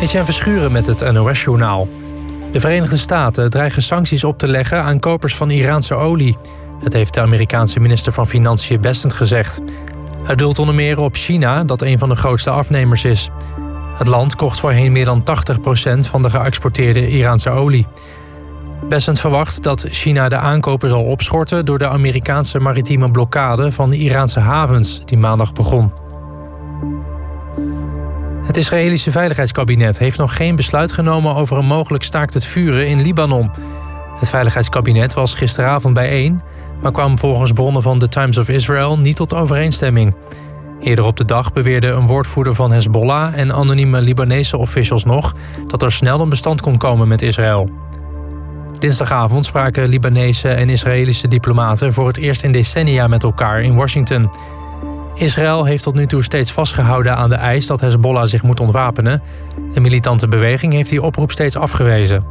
Etienne Verschuren met het NOS-journaal. De Verenigde Staten dreigen sancties op te leggen aan kopers van Iraanse olie. Dat heeft de Amerikaanse minister van Financiën Bessent gezegd. Hij doelt onder meer op China, dat een van de grootste afnemers is. Het land kocht voorheen meer dan 80% van de geëxporteerde Iraanse olie. Bessent verwacht dat China de aankopen zal opschorten door de Amerikaanse maritieme blokkade van de Iraanse havens die maandag begon. Het Israëlische Veiligheidskabinet heeft nog geen besluit genomen over een mogelijk staakt het vuren in Libanon. Het Veiligheidskabinet was gisteravond bijeen, maar kwam volgens bronnen van The Times of Israel niet tot overeenstemming. Eerder op de dag beweerde een woordvoerder van Hezbollah en anonieme Libanese officials nog dat er snel een bestand kon komen met Israël. Dinsdagavond spraken Libanese en Israëlische diplomaten voor het eerst in decennia met elkaar in Washington. Israël heeft tot nu toe steeds vastgehouden aan de eis dat Hezbollah zich moet ontwapenen. De militante beweging heeft die oproep steeds afgewezen.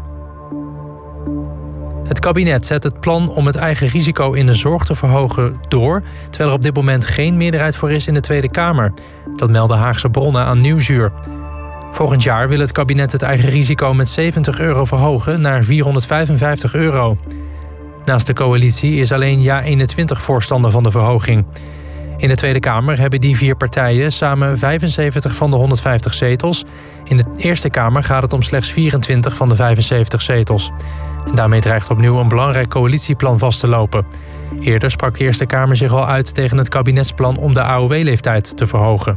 Het kabinet zet het plan om het eigen risico in de zorg te verhogen door, terwijl er op dit moment geen meerderheid voor is in de Tweede Kamer. Dat melden Haagse bronnen aan Nieuwsuur. Volgend jaar wil het kabinet het eigen risico met €70 verhogen naar €455. Naast de coalitie is alleen JA21 voorstander van de verhoging. In de Tweede Kamer hebben die 4 partijen samen 75 van de 150 zetels. In de Eerste Kamer gaat het om slechts 24 van de 75 zetels. En daarmee dreigt opnieuw een belangrijk coalitieplan vast te lopen. Eerder sprak de Eerste Kamer zich al uit tegen het kabinetsplan om de AOW-leeftijd te verhogen.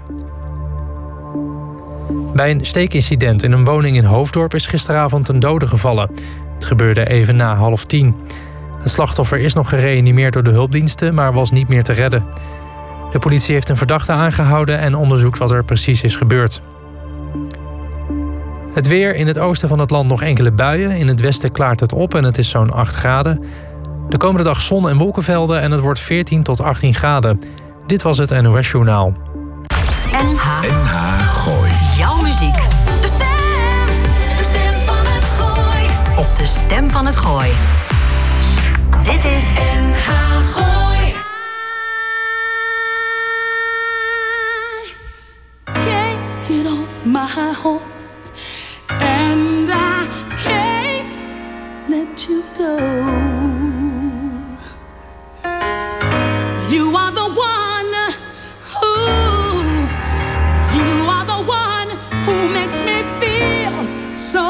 Bij een steekincident in een woning in Hoofddorp is gisteravond een dode gevallen. Het gebeurde even na 9:30. Het slachtoffer is nog gereanimeerd door de hulpdiensten, maar was niet meer te redden. De politie heeft een verdachte aangehouden en onderzoekt wat er precies is gebeurd. Het weer: in het oosten van het land nog enkele buien. In het westen klaart het op en het is zo'n 8 graden. De komende dag zon- en wolkenvelden en het wordt 14 tot 18 graden. Dit was het NOS Journaal. NH Gooi. Jouw muziek. De stem van het Gooi. Op de stem van het Gooi. Dit is NH Gooi. Can't get off my horse and I can't let you go. You are the one who makes me feel so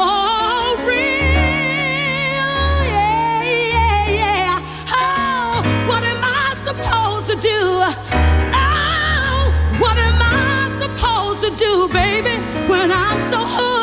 real, yeah. Oh, what am I supposed to do? Oh, what am I supposed to do, baby, when I'm so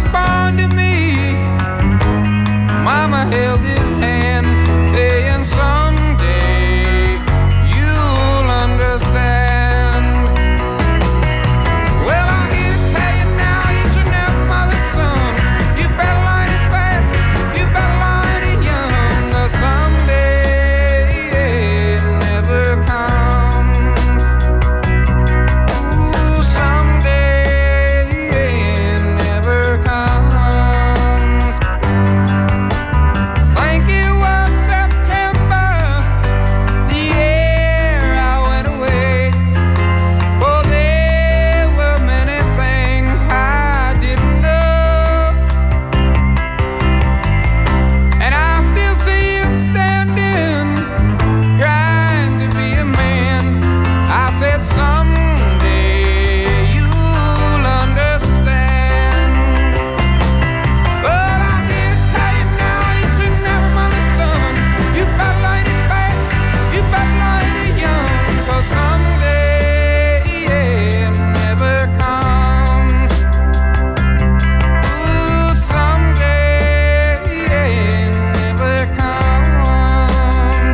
born to me. Mama held his hand, saying someday you'll understand. Well, I'm here to tell you now, you should never mother's son. You better learn it fast, you better learn it young, 'cause someday it never comes. Ooh, someday it never comes. Think it was September, the year I went away. Oh, there were many things I didn't know, and I still see him standing, trying to be a man. I said someday you'll understand. But I'm here to tell you now, you should never mother son. You better learn it fast, you better learn it young, 'cause someday it never comes. Ooh, someday it never comes.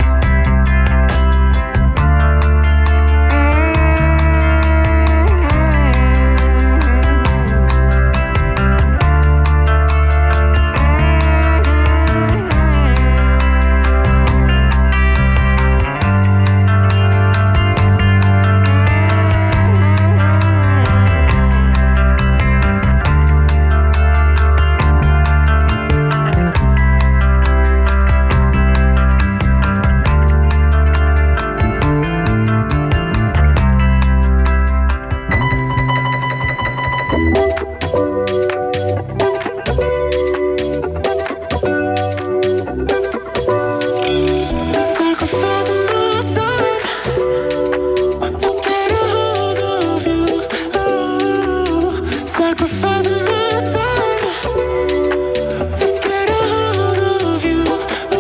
Sacrificing my time to get a hold of you. Ooh, sacrificing my time to get a hold of you. Ooh,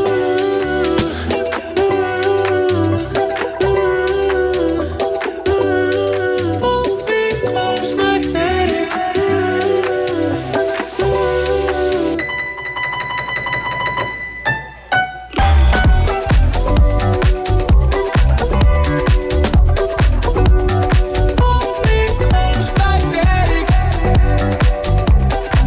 ooh, ooh, ooh. Pull me close, magnetic. Pull me close, magnetic.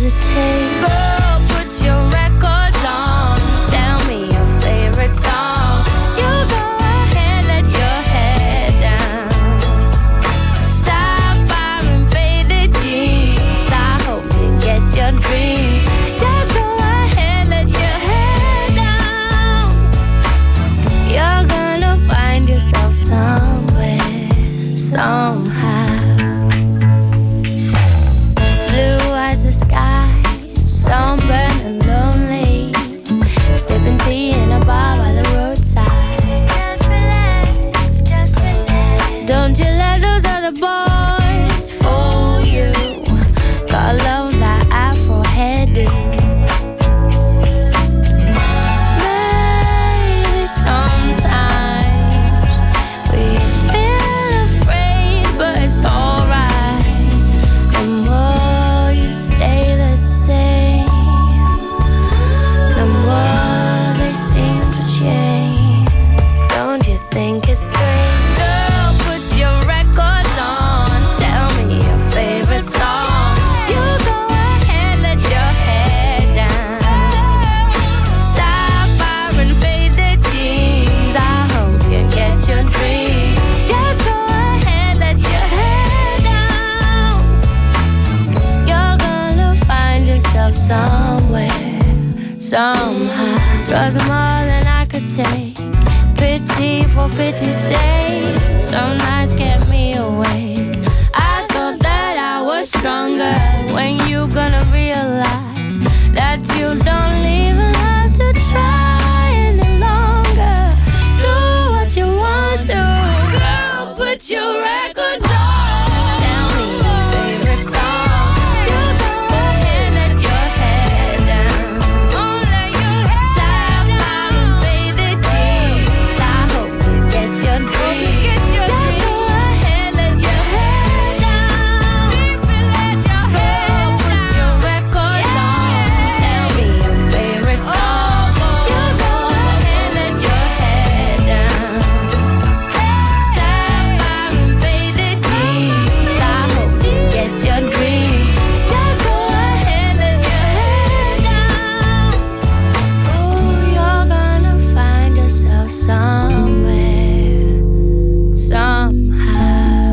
hesitate. Girl, put your records on. Tell me your favorite song. You go ahead, let your head down. Sapphire and faded jeans. I hope you get your dreams. Just go ahead, let your head down. You're gonna find yourself somewhere, somehow. Blue as the sky, sunburned and lonely, sipping tea in a bar by the roadside. Just relax, just relax. Don't you let those other boys fool you. God love that Afro hairdo. Maybe sometimes we feel afraid, but it's alright. The more you stay the same, the more they seem to change. Don't you think it's strange? Girl, put your records on. Tell me your favorite song. You go ahead, let your head down. Sapphire and faded jeans. I hope you get your dreams. Just go ahead, let your head down. You're gonna find yourself somewhere, somehow. Twas more than I could take. Pity for pity's sake. Some nights kept me awake. I thought that I was stronger. When you gonna realize that you don't even have to try any longer? Do what you want to. Girl, put your records on. Tell me your favorite song. You go ahead, let your head down. Let your head Sapphire and faded jeans. I hope you get your dreams. Just go ahead, let your head down. Girl, put your records on. Tell me your favorite song. You go ahead, let your head down. Sapphire and faded jeans. I hope you get your dreams. Just go ahead, let your head down. Ooh, you're gonna find yourself somewhere, somehow.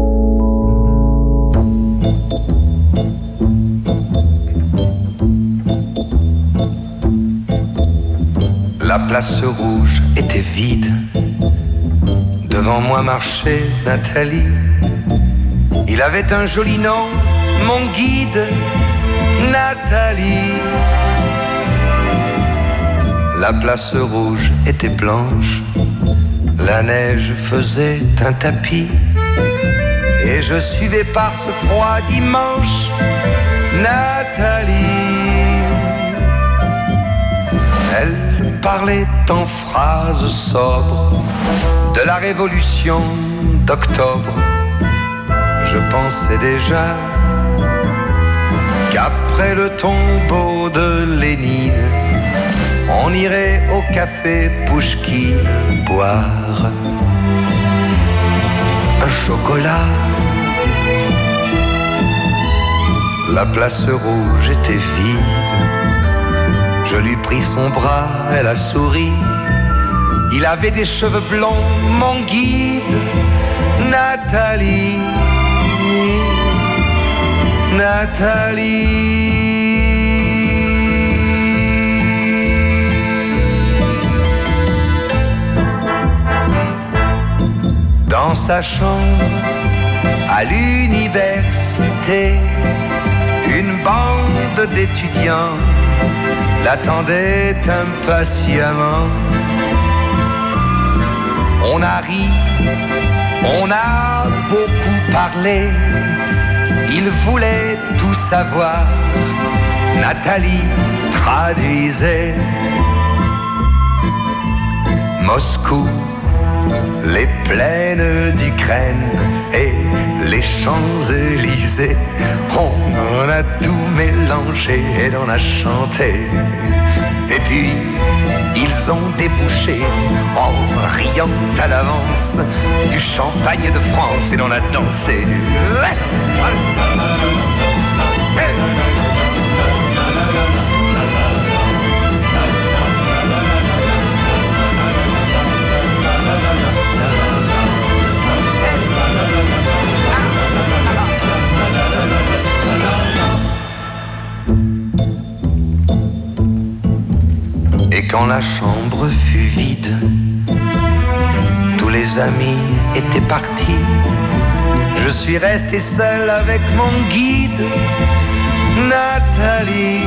La place rouge était vide. Devant moi marchait Nathalie. Il avait un joli nom, mon guide, Nathalie. La place rouge était blanche. La neige faisait un tapis. Et je suivais par ce froid dimanche Nathalie. Elle parlait en phrases sobres de la révolution d'octobre. Je pensais déjà qu'après le tombeau de Lénine, on irait au café Pouchkine boire un chocolat. La place rouge était vide. Je lui pris son bras, elle a souri. Il avait des cheveux blonds, mon guide, Nathalie. Nathalie. Dans sa chambre, à l'université, une bande d'étudiants l'attendait impatiemment. On a ri, on a beaucoup parlé. Il voulait tout savoir. Nathalie traduisait. Moscou, les plaines d'Ukraine et les Champs-Élysées. On en a tout mélangé et on a chanté. Et puis ils ont débouché en riant à l'avance du champagne de France et l'on a dansé. quand la chambre fut vide, tous les amis étaient partis. Je suis resté seul avec mon guide, Nathalie.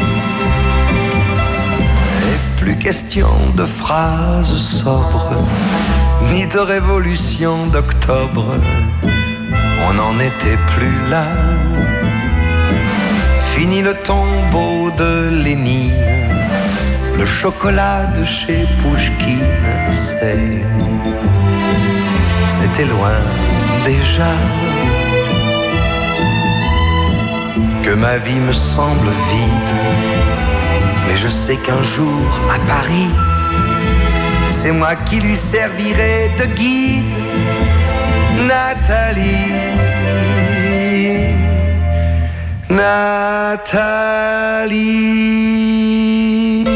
Et plus question de phrases sobres, ni de révolution d'octobre. On n'en était plus là. Fini le tombeau de Lénine, le chocolat de chez Pouchkine, c'était loin déjà. Que ma vie me semble vide, mais je sais qu'un jour à Paris, c'est moi qui lui servirai de guide, Nathalie. Nathalie.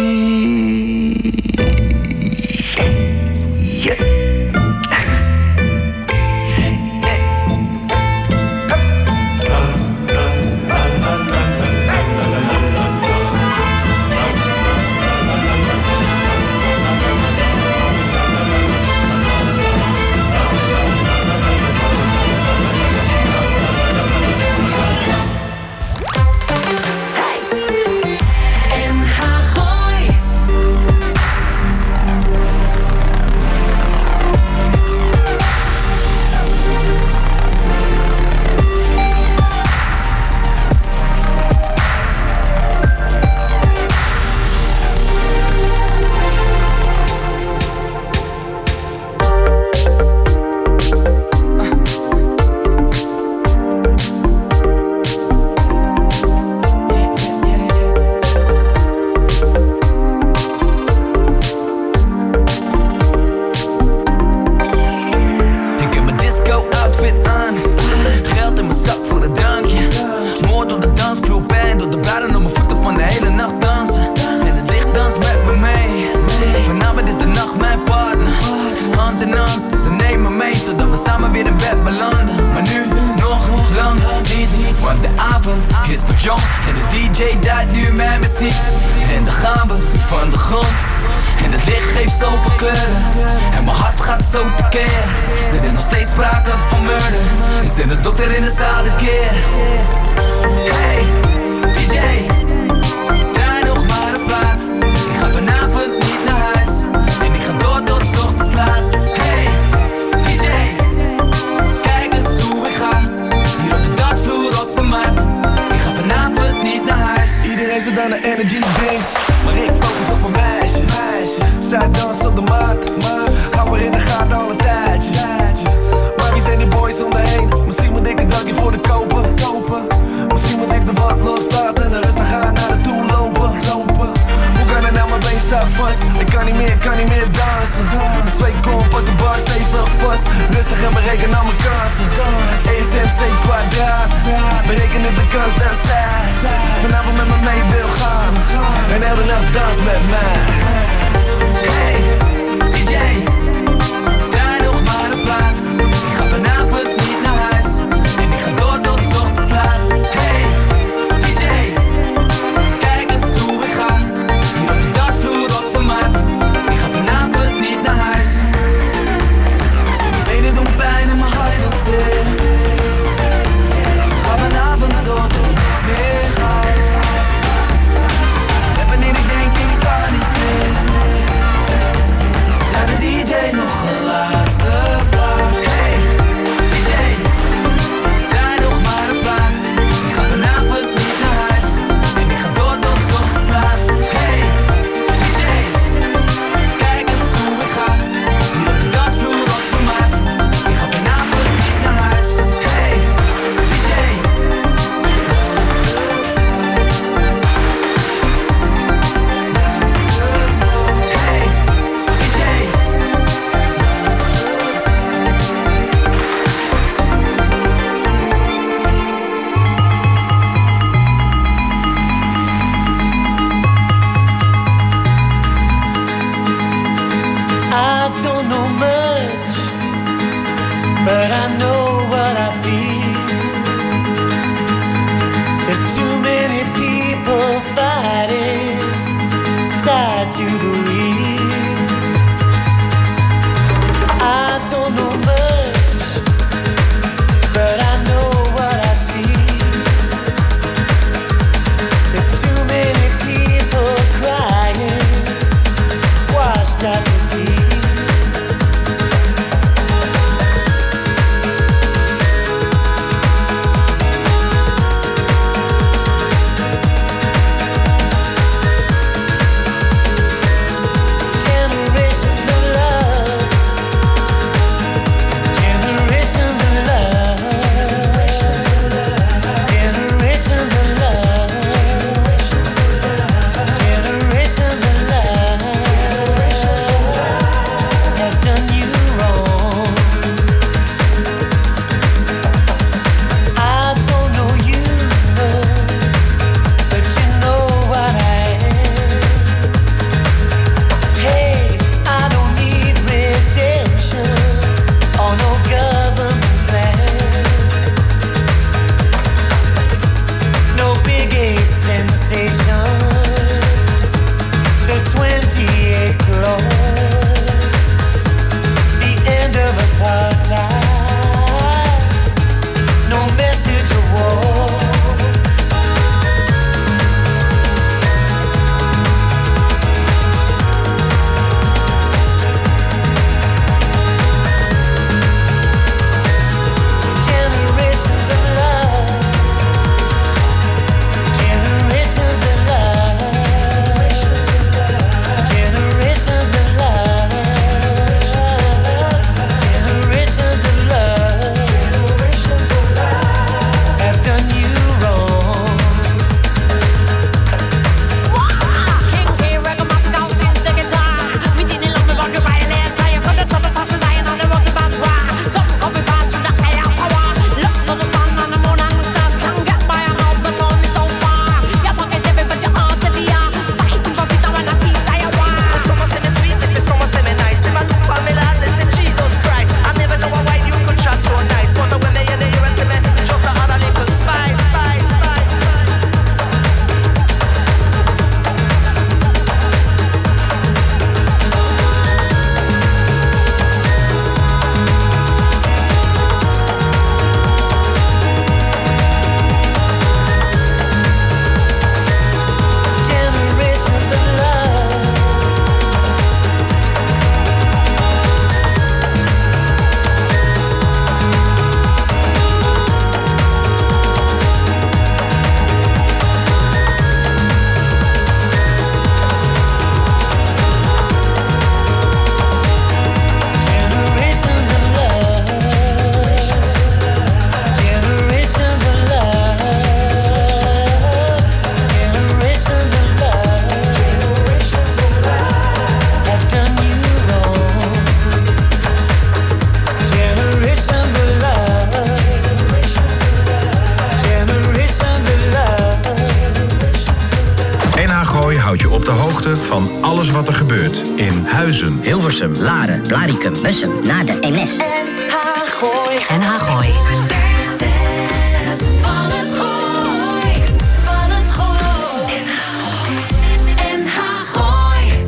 Yeah. Too many people fighting, tied to the real. I don't know much, but I know what I see. There's too many people crying, washed out to sea. Van alles wat er gebeurt in Huizen, Hilversum, Laren, Blaricum, Bussum, Naarden, Eemnes. NH Gooi. Van het Gooi. Van het Gooi. NH Gooi.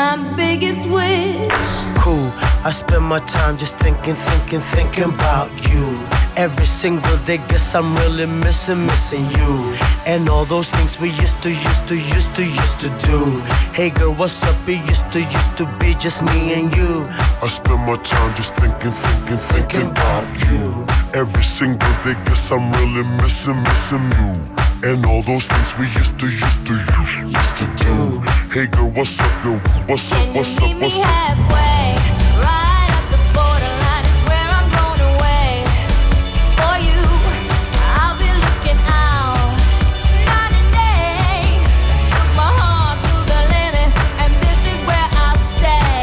my biggest wish. Cool, I spend my time just thinking about you. Every single day, guess I'm really missing you. And all those things we used to do. Hey girl, what's up? It used to be just me and you. I spend my time just thinking about you. Every single day, guess I'm really missing you. And all those things we used to do. Hey girl, what's up, girl? What's up, what's up, what's up? Can you meet me halfway? Right at the borderline is where I'm going away. For you, I'll be looking out night and day. Took my heart to the limit, and this is where I'll stay.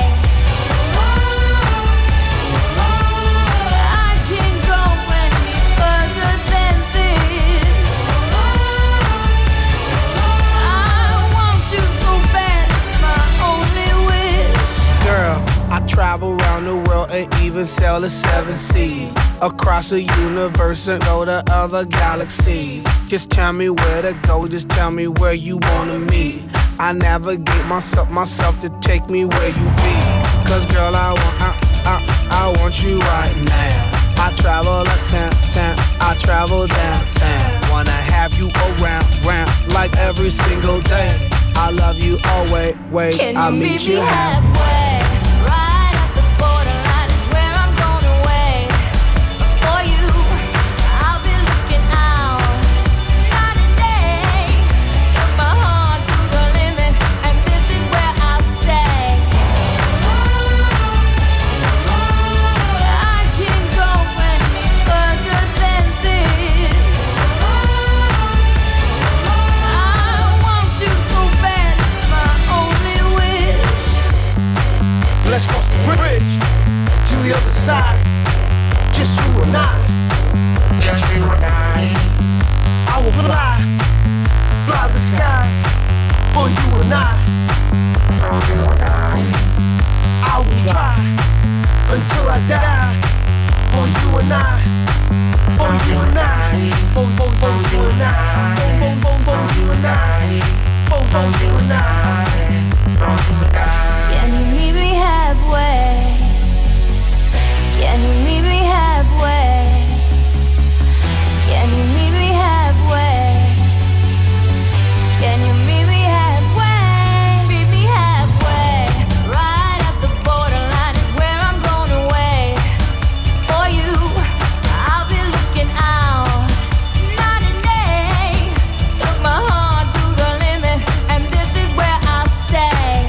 I can't go any further than this. I want you so bad, it's my only wish. Girl, I travel around the world and even sail the 7 seas. Across the universe and go to other galaxies. Just tell me where to go, just tell me where you wanna meet. I navigate myself to take me where you be. Cause girl, I want you right now. I travel uptown, I travel downtown. Wanna have you around, like every single day. I love you always, wait, Can I'll you meet meet you me halfway. halfway? Right at the borderline is where I'm going away. For you, I'll be looking out night and day. Took my heart to the limit, and this is where I'll stay. I can't go any further than this. I want you so bad, it's my only wish. Let's cross the bridge to the other side. Just you and I. Just you and I will fly the skies for you and I. For you and I will try until I die. For you and I. For you and I. For you and I. For you and I. For you and I. Can you meet me halfway? Can you meet me halfway? Can you meet me halfway? Can you meet me halfway? Meet me halfway. Right at the borderline is where I'm going away. For you, I'll be looking out night and day. Took my heart to the limit, and this is where I'll stay.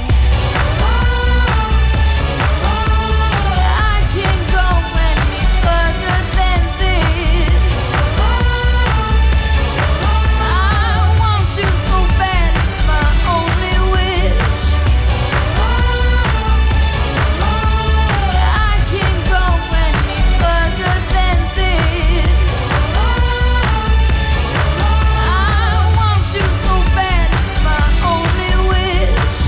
I can't go any further than this. I want you so bad, it's my only wish. I can't go any further than this. I want you so bad, it's my only wish.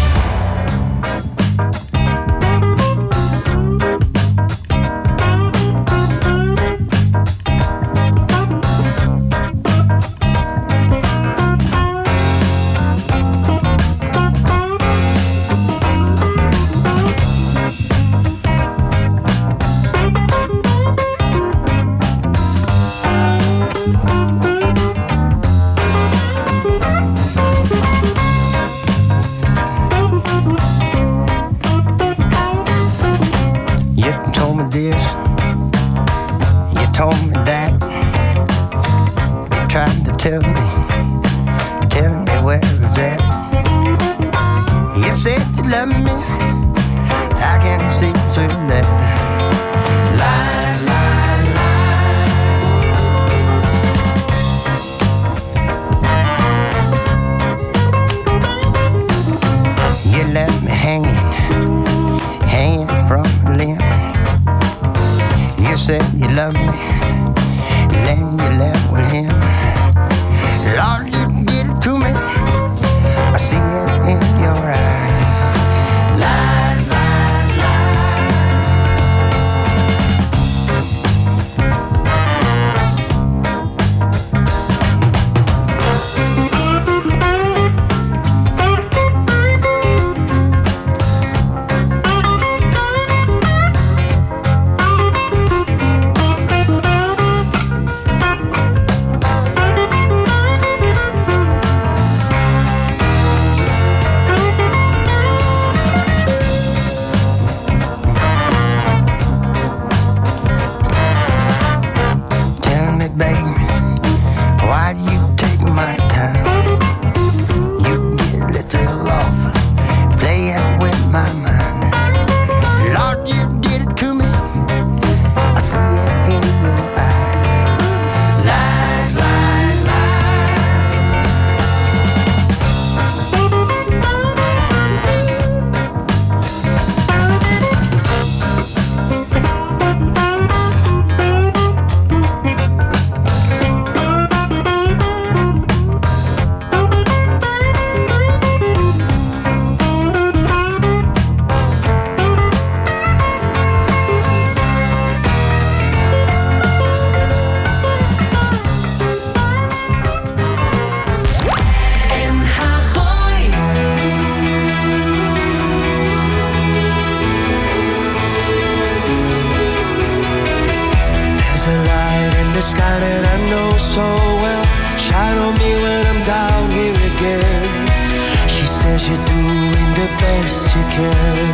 You told me this, you told me that. You tried to tell me where it's at. You said you love me, I can't see through that. Lies, lies, lies. You left me hanging from the limb. You said you loved me, then you left with him. Lord, you did it to me, I see it in your eyes. Lies, lies, lies. that I know so well. Shine on me when I'm down here again. She says you're doing the best you can.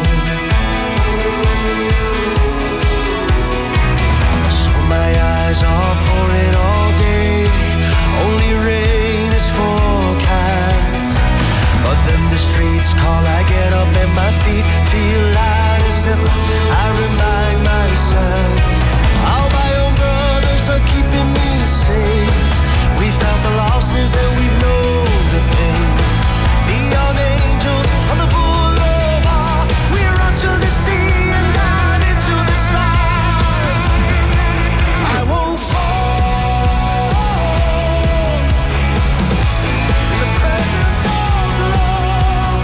So my eyes are pouring all day. Only rain is forecast. But then the streets call, I get up and my feet feel light as ever. I remind myself how my own brothers are keeping me safe. We felt the losses and we've known the pain. Neon angels on the boulevard. We run to the sea and dive into the stars. I won't fall in the presence of love.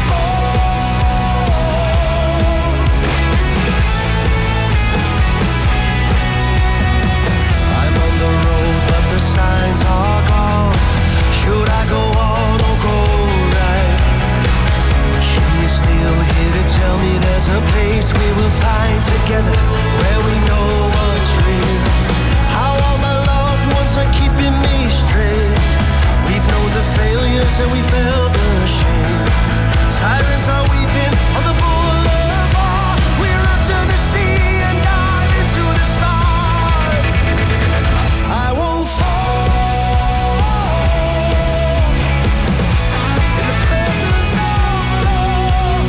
I'm on the road, but the signs are gone. Should I go on or go right? She is still here to tell me there's a place we will find together, where we know what's real. How all my loved ones are keeping me straight. We've known the failures and we felt the shame. Sirens are weeping on the boulevard. We're up to the sea and dive into the stars. I won't fall in the presence of love.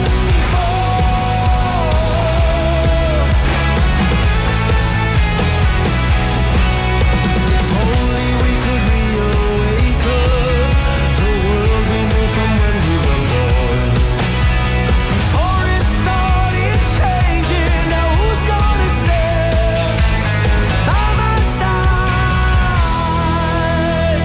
If only we could reawaken the world we knew from when we were born. Before it started changing, now who's gonna stand by my side?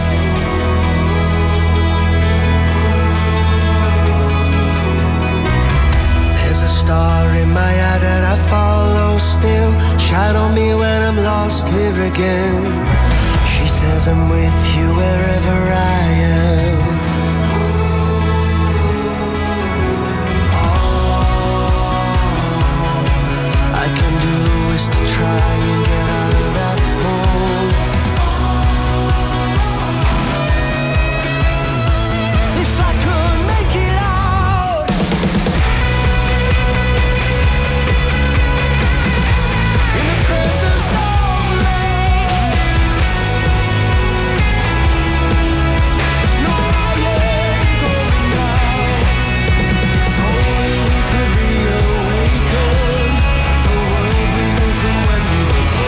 There's a star in my eye that I follow still. Shine on me when I'm lost here again. She says I'm with you wherever I am. All I can do is to try and get out of that hole. If I could make it out in the presence of love. No, I ain't going down. If only we could reawaken the world we knew from when we were born.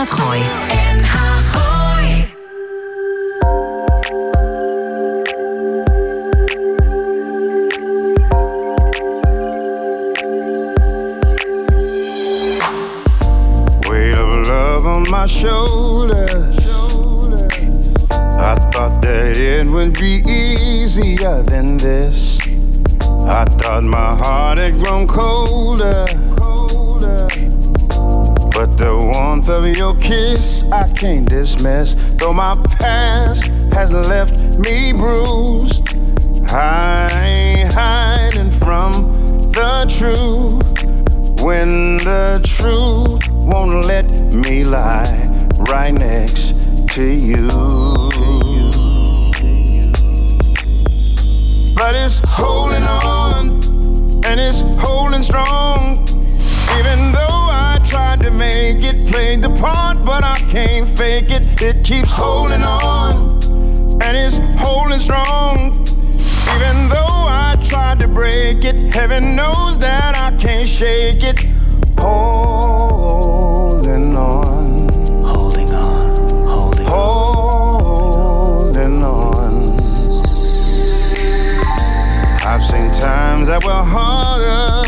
het Gooi. NH Gooi. Weight of love on my shoulders. I thought that it would be easier than this. I thought my heart had grown colder, but the warmth of your kiss I can't dismiss. Though my past has left me bruised, I ain't hiding from the truth. When the truth won't let me lie right next to you. But it's holding on, and it's holding strong. Even though I tried to make it, played the part, but I can't fake it. It keeps holding on, and it's holding strong. Even though I tried to break it, heaven knows that I can't shake it. Holding on, holding on, holding on. I've seen times that were harder.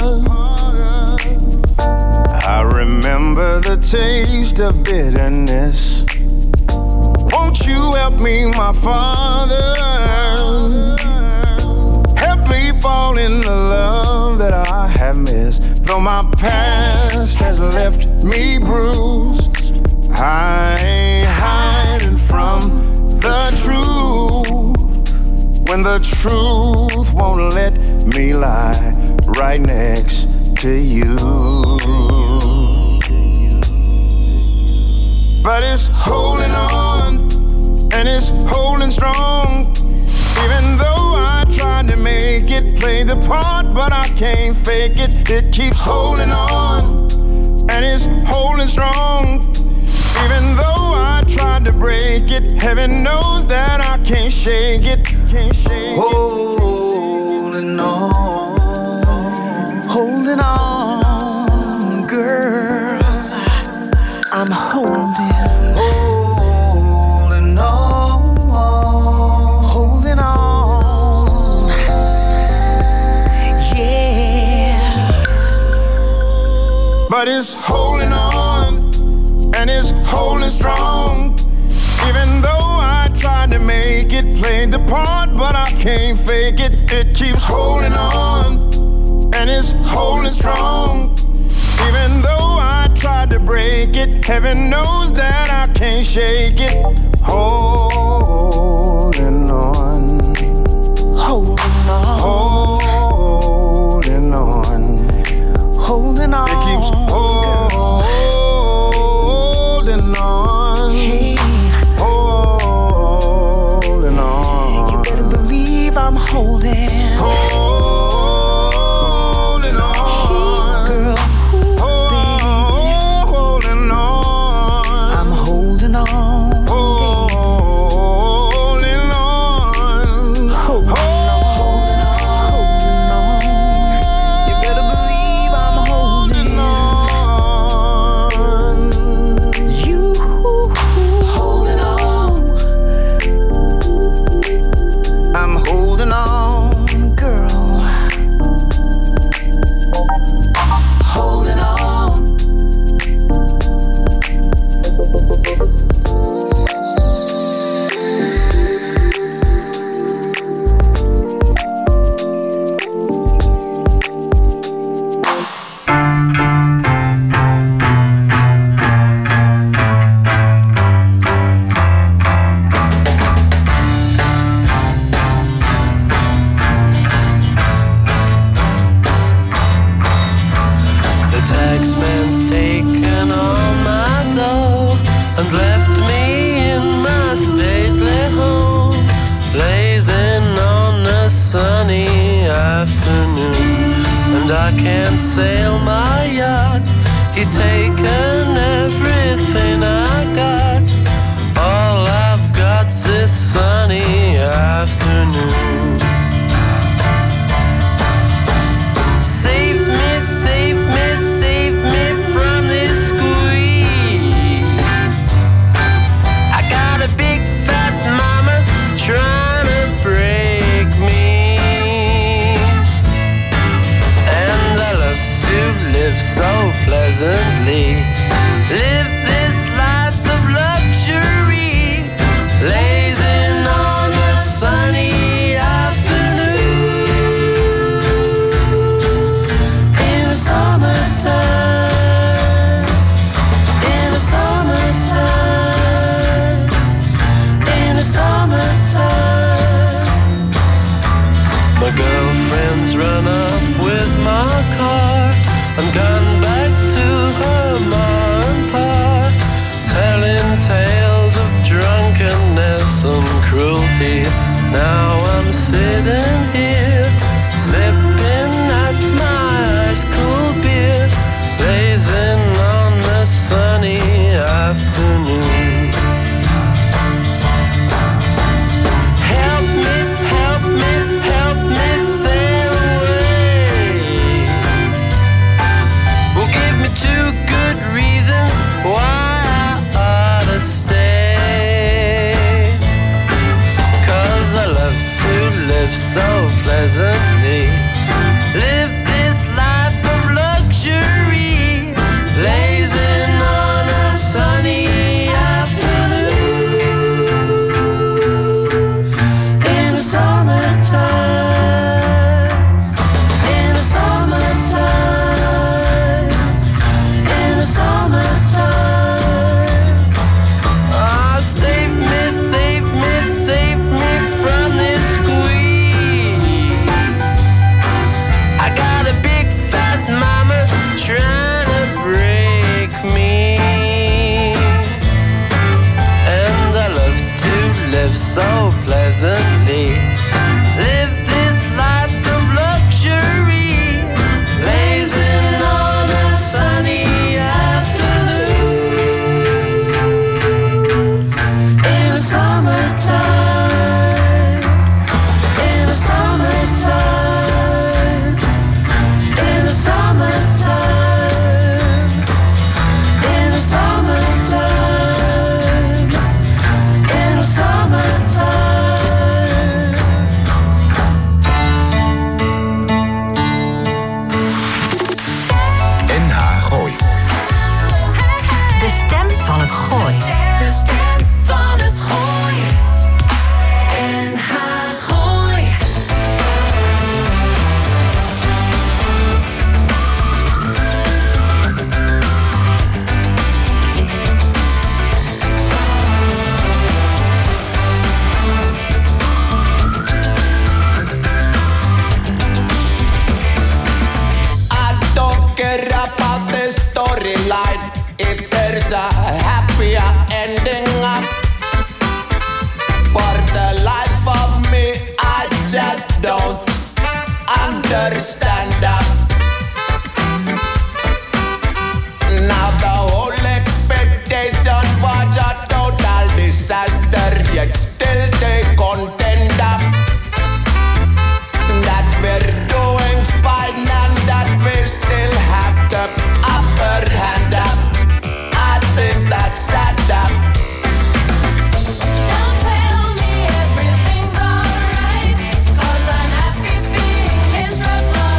I remember the taste of bitterness. Won't you help me, my Father? Help me fall in the love that I have missed. Though my past has left me bruised, I ain't hiding from the truth. When the truth won't let me lie right next to you. But it's holding on, and it's holding strong. Even though I tried to make it, play the part, but I can't fake it. It keeps holding on, and it's holding strong. Even though I tried to break it, heaven knows that I can't shake it. Holding on, girl. I'm holding on. But it's holding on, and it's holding strong. Even though I tried to make it, played the part, but I can't fake it. It keeps holding on, and it's holding strong. Even though I tried to break it, heaven knows that I can't shake it. Holding on, holding on, holding on, holding on. It keeps holding on, hey. Holding on. You better believe I'm holding. Holding on, girl. Holding on. I'm holding on. Holding on. Holding on. Can't sail my yacht. He's taken everything I got. All I've got's this sunny afternoon. Save me, save me, save me from this squeeze. pleasantly. Live this life of luxury, lazing on a sunny afternoon in the summertime, in the summertime, in the summertime. My girlfriend's run up with my car and gone back to her mom and pa, telling tales of drunkenness and cruelty. Now I'm sitting here, sipping at my ice cold beer, blazing on the sunny afternoon. Help me, help me, help me sail away. Well, give me 2 good reasons why I ought to stay. 'Cause I love to live so pleasantly. Live this life of luxury, lazing on a sunny afternoon in the summertime, in the summertime, in the summertime. Oh, save me, save me, save me from this squeeze. I got a big fat mama trying to break me, and I love to live so pleasantly. Live this life of luxury, lazing on a sunny afternoon in the summertime, in the summertime, in the summertime, in the summertime, in the summertime. NH Gooi. De stem van het gooi. De stem van het gooi. NH Gooi. I don't care about the storyline if there's a happier ending. For the life of me, I just don't understand. Now the whole expectation was a total disaster, yet still they contend that we're doing fine and that we still have the upper hand. I think that's sad. Don't tell me everything's alright, 'cause I'm happy being miserable.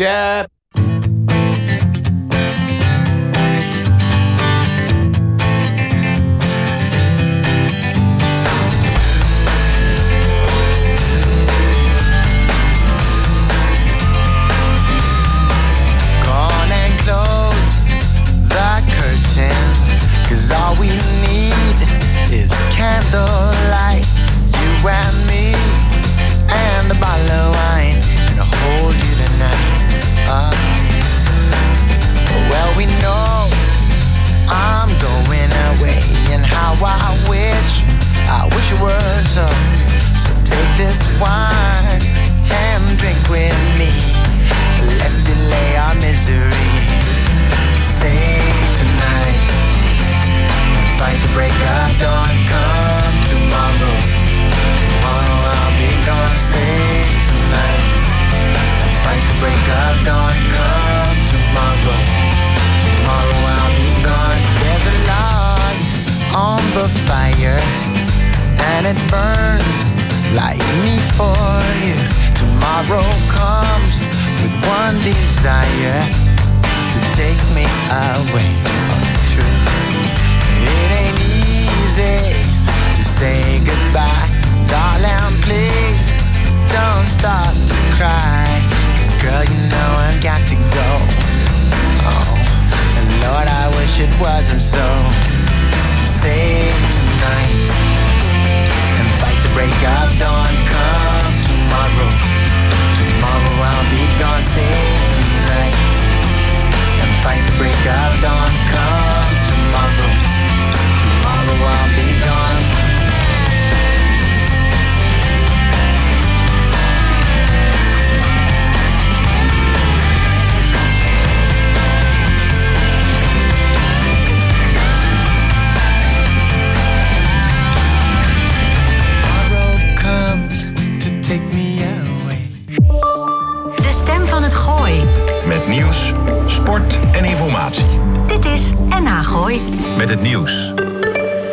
Yeah. Cause all we need is candlelight, you and me, and a bottle of wine, and I'll hold you tonight. Well, we know I'm going away, and how I wish it were so. So take this wine and drink with me. Let's delay our misery. Say tonight, fight the break of dawn, come tomorrow. Tomorrow I'll be gone, say tonight. Fight the break of dawn, come tomorrow. Tomorrow I'll be gone. There's a log on the fire, and it burns like me for you. Tomorrow comes with one desire, to take me away. Oh, it's true. It ain't easy to say goodbye. Darling, please don't start to cry. 'Cause girl, you know I've got to go. Oh, and Lord, I wish it wasn't so. Save tonight and fight the break of dawn. Come tomorrow. Tomorrow I'll be gone. Save tonight and fight the break of dawn. Come tomorrow. Tomorrow I'll be gone. Tomorrow comes to take me away. De stem van het Gooi. Met nieuws, sport en informatie. Dit is NH Gooi. Met het nieuws.